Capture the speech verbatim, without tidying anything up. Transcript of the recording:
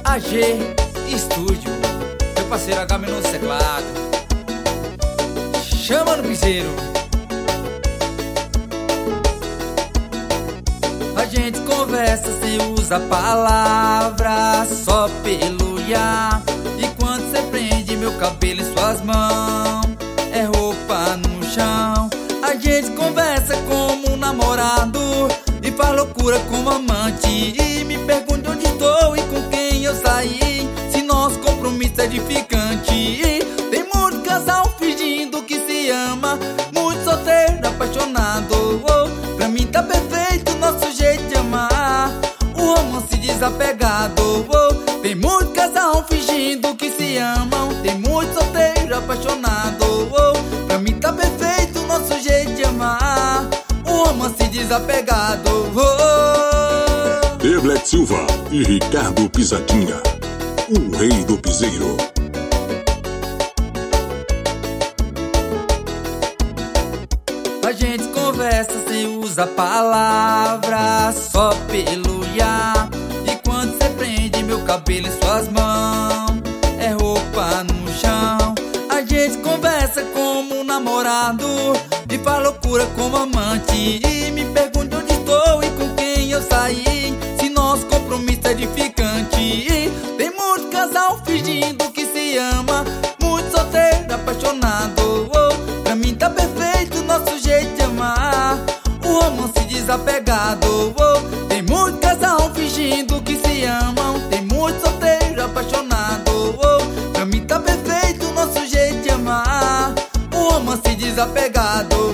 A G Estúdio, meu parceiro H no teclado. Chama no piseiro. A gente conversa sem usar palavras, só pelo ya. E quando cê prende meu cabelo em suas mãos, é roupa no chão. A gente conversa como um namorado e faz loucura como amante. E me pergunta onde estou e com quem eu saí, se nosso compromisso é edificante. Tem muito casal fingindo que se ama, muito solteiro apaixonado. Oh, pra mim tá perfeito o nosso jeito de amar, o romance desapegado. Oh, tem muito casal fingindo que se amam, tem muito solteiro apaixonado. Oh, pra mim tá perfeito o nosso jeito de amar, o romance desapegado. Oh. The Black Silva e Ricardo Pisadinha, o rei do piseiro. A gente conversa sem usar palavras, só pelo ya. E quando cê prende meu cabelo em suas mãos, é roupa no chão. A gente conversa como um namorado e faz loucura como amante. E me pergunta onde estou e com quem eu saí, se nosso compromisso é edificante. Tem muito casal fingindo que se ama, muito solteiro apaixonado. Oh, pra mim tá perfeito o nosso jeito de amar, o romance desapegado. Oh, tem muito casal fingindo que se amam, tem muito solteiro apaixonado. Oh, pra mim tá perfeito o nosso jeito de amar, o romance desapegado.